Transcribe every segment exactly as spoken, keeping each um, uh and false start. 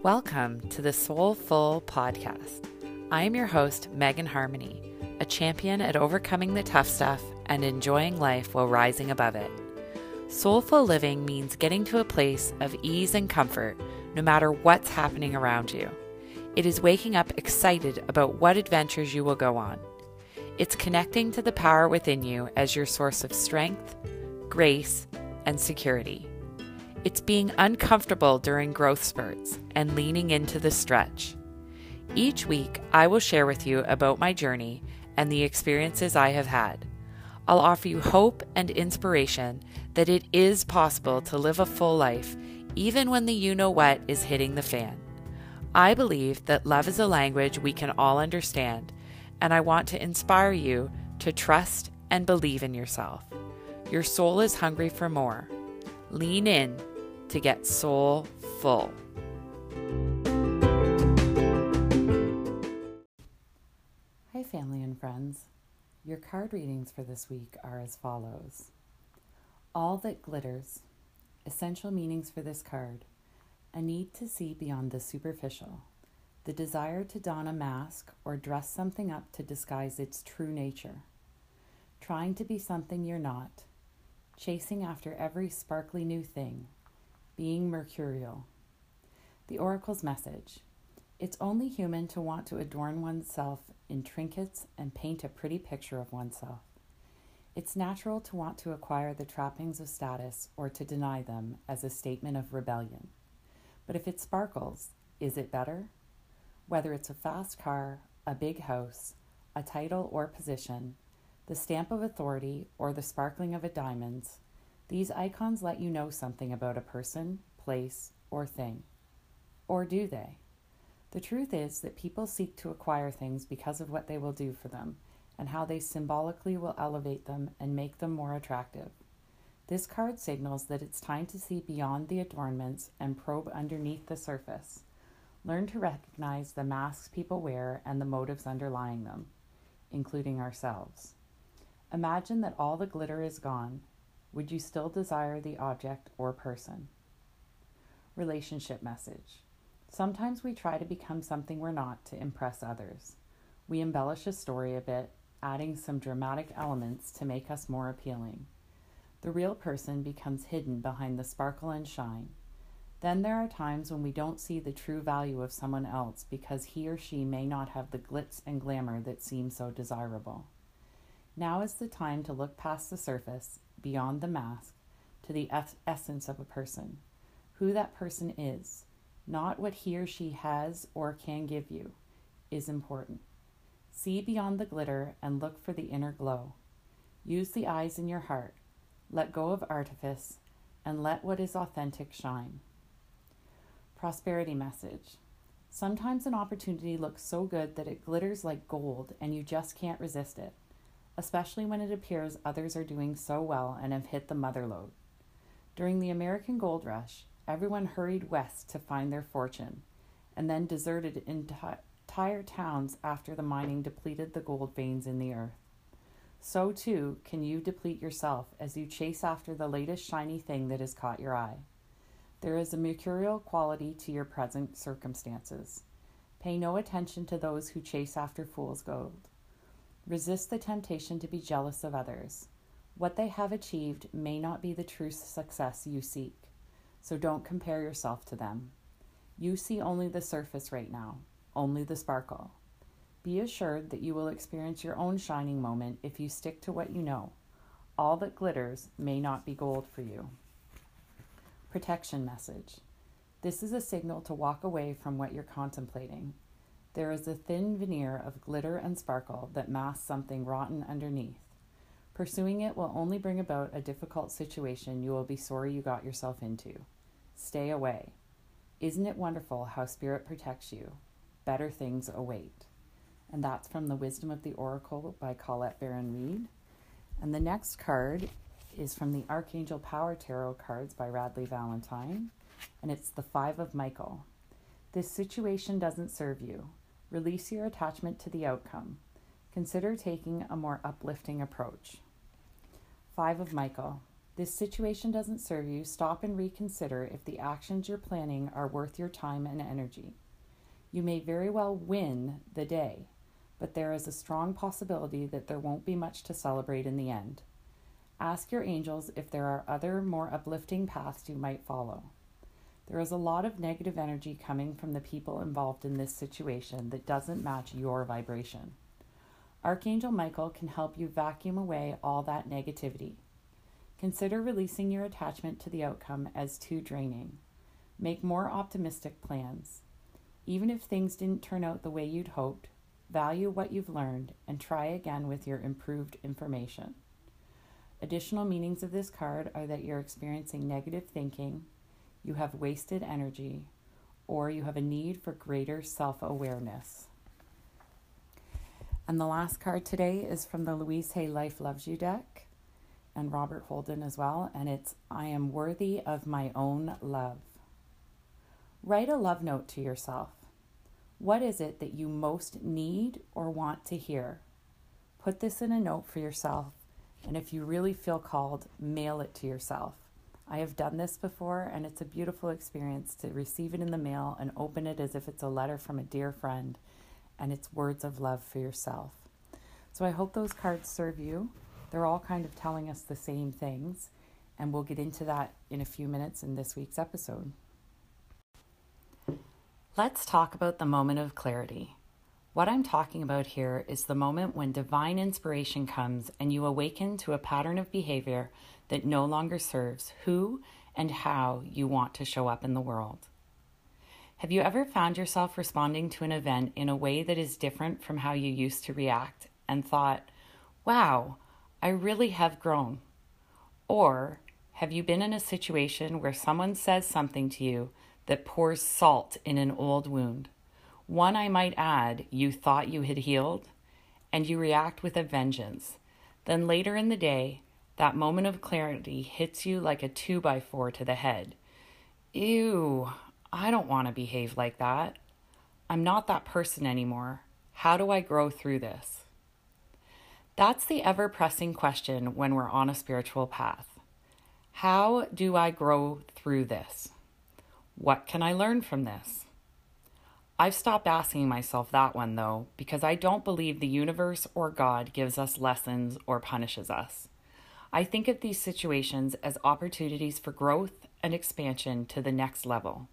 Welcome to the Soulful Podcast. I am your host, Megan Harmony, a champion at overcoming the tough stuff and enjoying life while rising above it. Soulful living means getting to a place of ease and comfort no matter what's happening around you. It is waking up excited about what adventures you will go on. It's connecting to the power within you as your source of strength, grace, and security. It's being uncomfortable during growth spurts and leaning into the stretch. Each week, I will share with you about my journey and the experiences I have had. I'll offer you hope and inspiration that it is possible to live a full life even when the you-know-what is hitting the fan. I believe that love is a language we can all understand, and I want to inspire you to trust and believe in yourself. Your soul is hungry for more. Lean in to get soul full. Hi, family and friends. Your card readings for this week are as follows. All that glitters. Essential meanings for this card. A need to see beyond the superficial. The desire to don a mask or dress something up to disguise its true nature. Trying to be something you're not. Chasing after every sparkly new thing. Being mercurial. The Oracle's message. It's only human to want to adorn oneself in trinkets and paint a pretty picture of oneself. It's natural to want to acquire the trappings of status or to deny them as a statement of rebellion. But if it sparkles, is it better? Whether it's a fast car, a big house, a title or position, the stamp of authority, or the sparkling of a diamonds, these icons let you know something about a person, place, or thing. Or do they? The truth is that people seek to acquire things because of what they will do for them and how they symbolically will elevate them and make them more attractive. This card signals that it's time to see beyond the adornments and probe underneath the surface. Learn to recognize the masks people wear and the motives underlying them, including ourselves. Imagine that all the glitter is gone. Would you still desire the object or person? Relationship message. Sometimes we try to become something we're not to impress others. We embellish a story a bit, adding some dramatic elements to make us more appealing. The real person becomes hidden behind the sparkle and shine. Then there are times when we don't see the true value of someone else because he or she may not have the glitz and glamour that seem so desirable. Now is the time to look past the surface, beyond the mask, to the es- essence of a person, who that person is, not what he or she has or can give you, is important. See beyond the glitter and look for the inner glow. Use the eyes in your heart. Let go of artifice and let what is authentic shine. Prosperity message. Sometimes an opportunity looks so good that it glitters like gold and you just can't resist it, especially when it appears others are doing so well and have hit the mother lode. During the American Gold Rush, everyone hurried west to find their fortune and then deserted enti- entire towns after the mining depleted the gold veins in the earth. So too can you deplete yourself as you chase after the latest shiny thing that has caught your eye. There is a mercurial quality to your present circumstances. Pay no attention to those who chase after fool's gold. Resist the temptation to be jealous of others. What they have achieved may not be the true success you seek, so don't compare yourself to them. You see only the surface right now, only the sparkle. Be assured that you will experience your own shining moment if you stick to what you know. All that glitters may not be gold for you. Protection message. This is a signal to walk away from what you're contemplating. There is a thin veneer of glitter and sparkle that masks something rotten underneath. Pursuing it will only bring about a difficult situation you will be sorry you got yourself into. Stay away. Isn't it wonderful how Spirit protects you? Better things await. And that's from the Wisdom of the Oracle by Colette Baron Reid. And the next card is from the Archangel Power Tarot cards by Radleigh Valentine, and it's the Five of Michael. This situation doesn't serve you. Release your attachment to the outcome. Consider taking a more uplifting approach. Five of Michael. This situation doesn't serve you. Stop and reconsider if the actions you're planning are worth your time and energy. You may very well win the day, but there is a strong possibility that there won't be much to celebrate in the end. Ask your angels if there are other, more uplifting paths you might follow. There is a lot of negative energy coming from the people involved in this situation that doesn't match your vibration. Archangel Michael can help you vacuum away all that negativity. Consider releasing your attachment to the outcome as too draining. Make more optimistic plans. Even if things didn't turn out the way you'd hoped, value what you've learned and try again with your improved information. Additional meanings of this card are that you're experiencing negative thinking, you have wasted energy, or you have a need for greater self-awareness. And the last card today is from the Louise Hay Life Loves You deck, and Robert Holden as well, and it's I am worthy of my own love. Write a love note to yourself. What is it that you most need or want to hear? Put this in a note for yourself, and if you really feel called, mail it to yourself. I have done this before, and it's a beautiful experience to receive it in the mail and open it as if it's a letter from a dear friend, and it's words of love for yourself. So I hope those cards serve you. They're all kind of telling us the same things, and we'll get into that in a few minutes in this week's episode. Let's talk about the moment of clarity. What I'm talking about here is the moment when divine inspiration comes and you awaken to a pattern of behavior that no longer serves who and how you want to show up in the world. Have you ever found yourself responding to an event in a way that is different from how you used to react and thought, wow, I really have grown? Or have you been in a situation where someone says something to you that pours salt in an old wound? One, I might add, you thought you had healed, and you react with a vengeance. Then later in the day, that moment of clarity hits you like a two by four to the head. Ew, I don't want to behave like that. I'm not that person anymore. How do I grow through this? That's the ever-pressing question when we're on a spiritual path. How do I grow through this? What can I learn from this? I've stopped asking myself that one, though, because I don't believe the universe or God gives us lessons or punishes us. I think of these situations as opportunities for growth and expansion to the next level.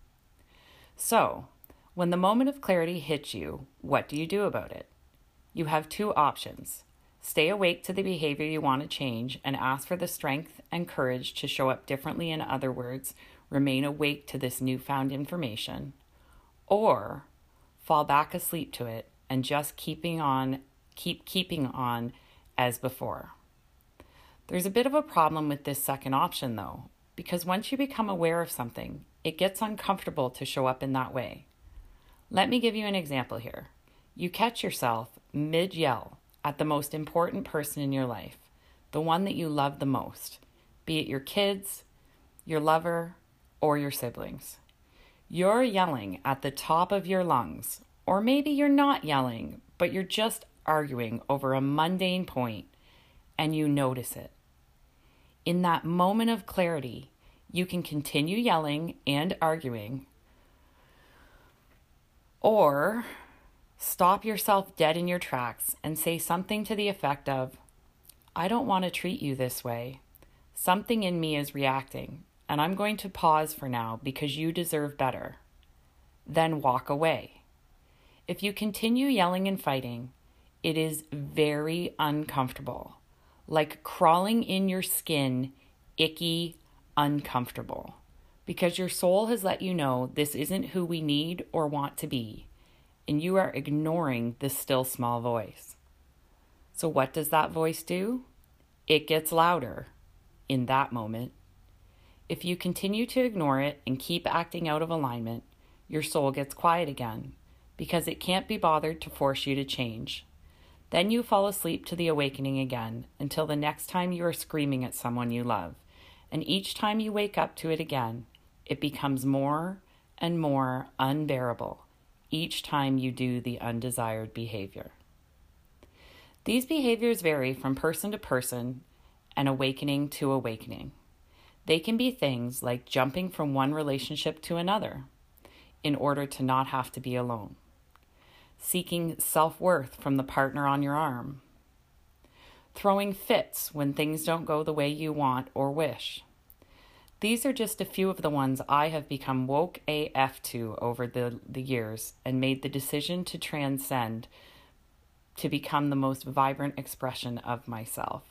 So, when the moment of clarity hits you, what do you do about it? You have two options. Stay awake to the behavior you want to change and ask for the strength and courage to show up differently. In other words, remain awake to this newfound information. Or fall back asleep to it and just keeping on, keep keeping on as before. There's a bit of a problem with this second option, though, because once you become aware of something, it gets uncomfortable to show up in that way. Let me give you an example here. You catch yourself mid-yell at the most important person in your life, the one that you love the most, be it your kids, your lover, or your siblings. You're yelling at the top of your lungs, or maybe you're not yelling, but you're just arguing over a mundane point, and you notice it. In that moment of clarity, you can continue yelling and arguing, or stop yourself dead in your tracks and say something to the effect of, I don't want to treat you this way. Something in me is reacting, and I'm going to pause for now because you deserve better. Then walk away. If you continue yelling and fighting, it is very uncomfortable, like crawling in your skin, icky, uncomfortable, because your soul has let you know this isn't who we need or want to be, and you are ignoring the still small voice. So what does that voice do? It gets louder in that moment. If you continue to ignore it and keep acting out of alignment, your soul gets quiet again because it can't be bothered to force you to change. Then you fall asleep to the awakening again until the next time you are screaming at someone you love. And each time you wake up to it again, it becomes more and more unbearable each time you do the undesired behavior. These behaviors vary from person to person and awakening to awakening. They can be things like jumping from one relationship to another in order to not have to be alone, seeking self-worth from the partner on your arm, throwing fits when things don't go the way you want or wish. These are just a few of the ones I have become woke A F to over the, the years and made the decision to transcend to become the most vibrant expression of myself.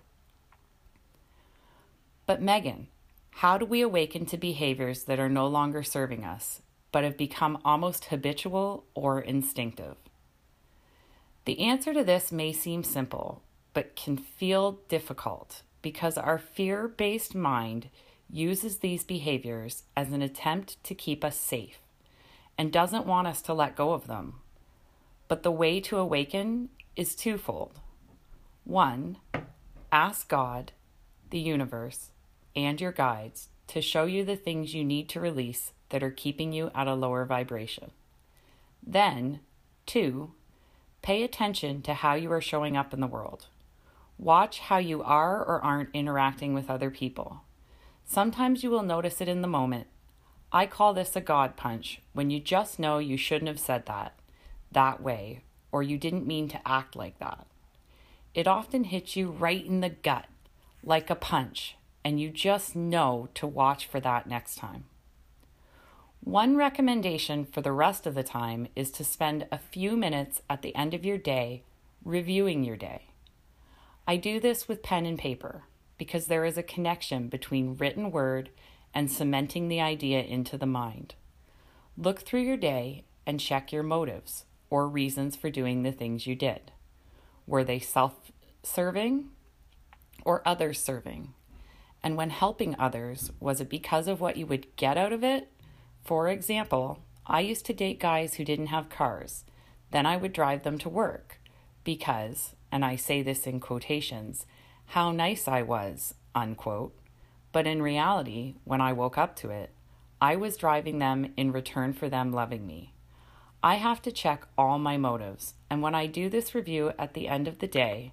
But Megan, how do we awaken to behaviors that are no longer serving us, but have become almost habitual or instinctive? The answer to this may seem simple, but can feel difficult because our fear-based mind uses these behaviors as an attempt to keep us safe and doesn't want us to let go of them. But the way to awaken is twofold. One, ask God, the universe, and your guides to show you the things you need to release that are keeping you at a lower vibration. Then, two, pay attention to how you are showing up in the world. Watch how you are or aren't interacting with other people. Sometimes you will notice it in the moment. I call this a God punch, when you just know you shouldn't have said that, that way, or you didn't mean to act like that. It often hits you right in the gut, like a punch, and you just know to watch for that next time. One recommendation for the rest of the time is to spend a few minutes at the end of your day reviewing your day. I do this with pen and paper because there is a connection between written word and cementing the idea into the mind. Look through your day and check your motives or reasons for doing the things you did. Were they self-serving or others-serving? And when helping others, was it because of what you would get out of it? For example, I used to date guys who didn't have cars. Then I would drive them to work because, and I say this in quotations, how nice I was, unquote. But in reality, when I woke up to it, I was driving them in return for them loving me. I have to check all my motives, and when I do this review at the end of the day,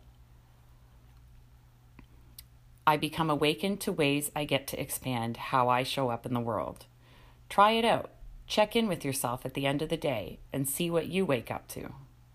I become awakened to ways I get to expand how I show up in the world. Try it out. Check in with yourself at the end of the day and see what you wake up to.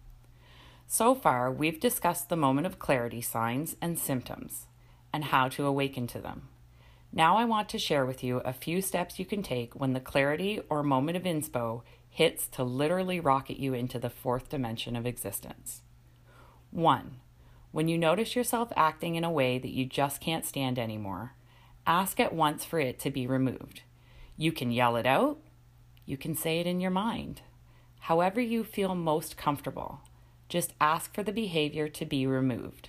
So far, we've discussed the moment of clarity signs and symptoms and how to awaken to them. Now I want to share with you a few steps you can take when the clarity or moment of inspo hits to literally rocket you into the fourth dimension of existence. One, when you notice yourself acting in a way that you just can't stand anymore, ask at once for it to be removed. You can yell it out, you can say it in your mind. However you feel most comfortable, just ask for the behavior to be removed.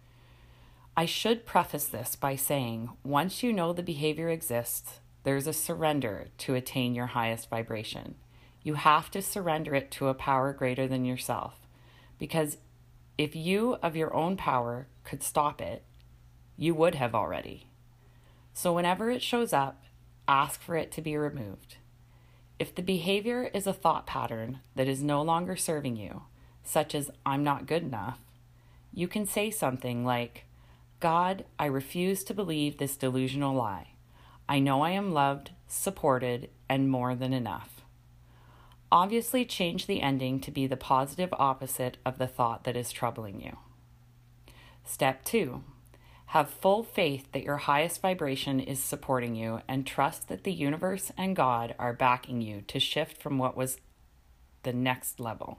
I should preface this by saying, once you know the behavior exists, there's a surrender to attain your highest vibration. You have to surrender it to a power greater than yourself, because if you of your own power could stop it, you would have already. So whenever it shows up, ask for it to be removed. If the behavior is a thought pattern that is no longer serving you, such as I'm not good enough, you can say something like, God, I refuse to believe this delusional lie. I know I am loved, supported, and more than enough. Obviously, change the ending to be the positive opposite of the thought that is troubling you. Step two, have full faith that your highest vibration is supporting you and trust that the universe and God are backing you to shift from what was the next level.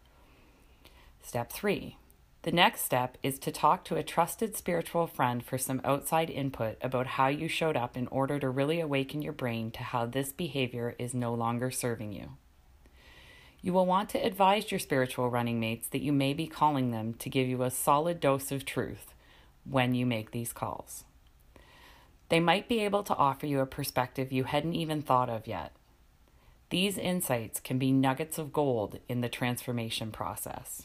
Step three, the next step is to talk to a trusted spiritual friend for some outside input about how you showed up in order to really awaken your brain to how this behavior is no longer serving you. You will want to advise your spiritual running mates that you may be calling them to give you a solid dose of truth when you make these calls. They might be able to offer you a perspective you hadn't even thought of yet. These insights can be nuggets of gold in the transformation process.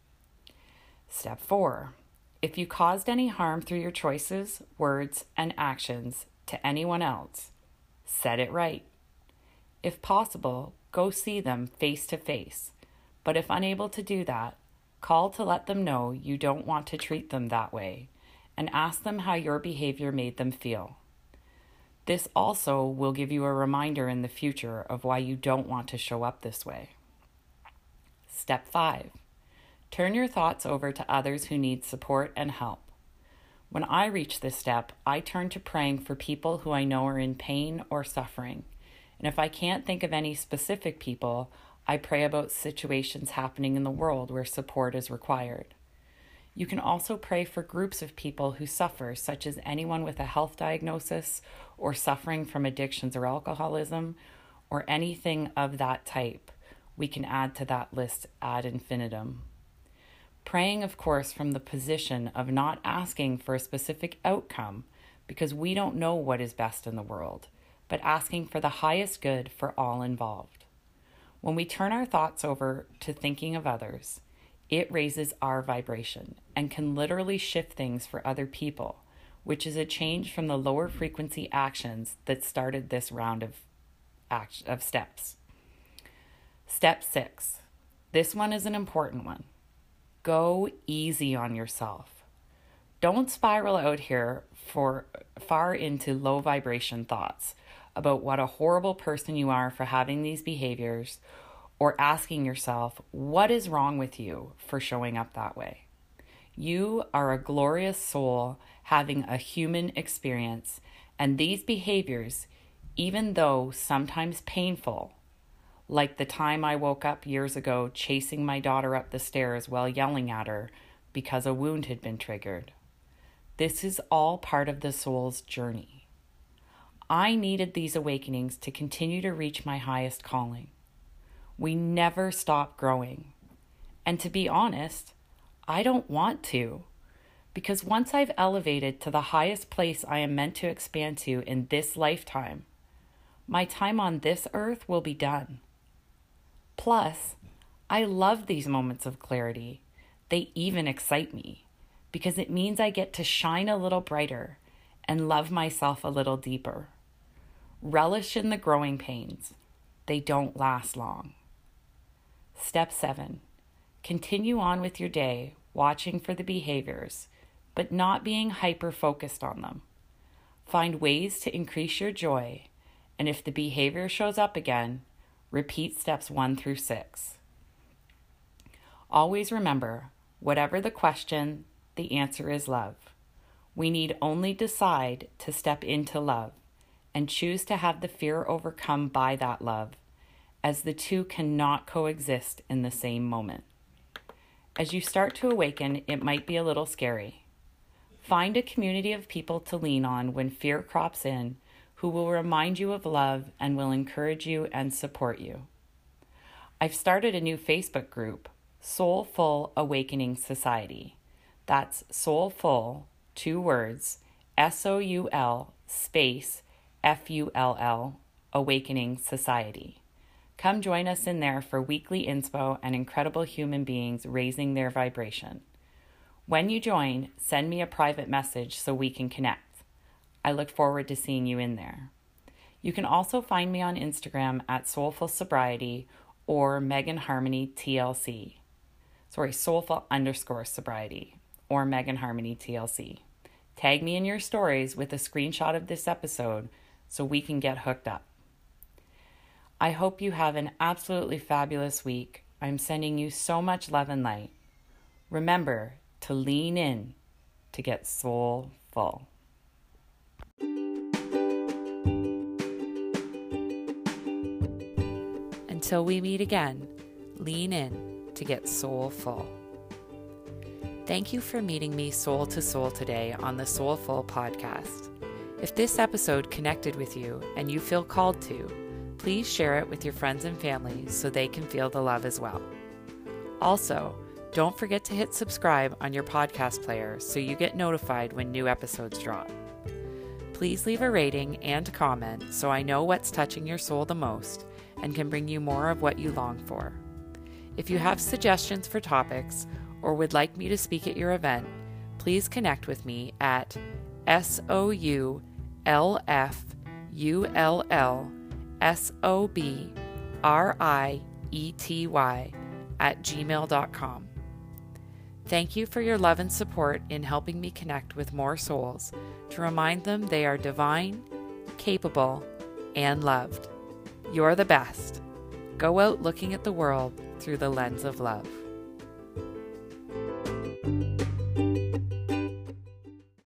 Step four, if you caused any harm through your choices, words, and actions to anyone else, set it right. If possible, go see them face to face, but if unable to do that, call to let them know you don't want to treat them that way and ask them how your behavior made them feel. This also will give you a reminder in the future of why you don't want to show up this way. Step five, turn your thoughts over to others who need support and help. When I reach this step, I turn to praying for people who I know are in pain or suffering. And if I can't think of any specific people, I pray about situations happening in the world where support is required. You can also pray for groups of people who suffer, such as anyone with a health diagnosis or suffering from addictions or alcoholism, or anything of that type. We can add to that list ad infinitum. Praying, of course, from the position of not asking for a specific outcome, because we don't know what is best in the world, but asking for the highest good for all involved. When we turn our thoughts over to thinking of others, it raises our vibration and can literally shift things for other people, which is a change from the lower frequency actions that started this round of, act- of steps. Step six. This one is an important one. Go easy on yourself. Don't spiral out here for far into low vibration thoughts about what a horrible person you are for having these behaviors, or asking yourself, what is wrong with you for showing up that way? You are a glorious soul having a human experience, and these behaviors, even though sometimes painful, like the time I woke up years ago chasing my daughter up the stairs while yelling at her because a wound had been triggered. This is all part of the soul's journey. I needed these awakenings to continue to reach my highest calling. We never stop growing. And to be honest, I don't want to, because once I've elevated to the highest place I am meant to expand to in this lifetime, my time on this earth will be done. Plus, I love these moments of clarity. They even excite me, because it means I get to shine a little brighter and love myself a little deeper. Relish in the growing pains. They don't last long. Step seven, continue on with your day, watching for the behaviors, but not being hyper-focused on them. Find ways to increase your joy, and if the behavior shows up again, repeat steps one through six. Always remember, whatever the question, the answer is love. We need only decide to step into love and choose to have the fear overcome by that love, as the two cannot coexist in the same moment. As you start to awaken, it might be a little scary. Find a community of people to lean on when fear crops in, who will remind you of love and will encourage you and support you. I've started a new Facebook group, Soulful Awakening Society. That's Soulful, two words, S O U L space F U L L, Awakening Society. Come join us in there for weekly inspo and incredible human beings raising their vibration. When you join, send me a private message so we can connect. I look forward to seeing you in there. You can also find me on Instagram at Soulful Sobriety or Megan Harmony T L C. Sorry, Soulful underscore Sobriety or Megan Harmony T L C. Tag me in your stories with a screenshot of this episode so we can get hooked up. I hope you have an absolutely fabulous week. I'm sending you so much love and light. Remember to lean in to get soulful. Until we meet again, lean in to get soulful. Thank you for meeting me soul to soul today on the Soulful podcast. If this episode connected with you and you feel called to, please share it with your friends and family so they can feel the love as well. Also, don't forget to hit subscribe on your podcast player so you get notified when new episodes drop. Please leave a rating and comment so I know what's touching your soul the most and can bring you more of what you long for. If you have suggestions for topics or would like me to speak at your event, please connect with me at S O U L F U L L S O B R I E T Y at gmail dot com. Thank you for your love and support in helping me connect with more souls to remind them they are divine, capable, and loved. You're the best. Go out looking at the world through the lens of love.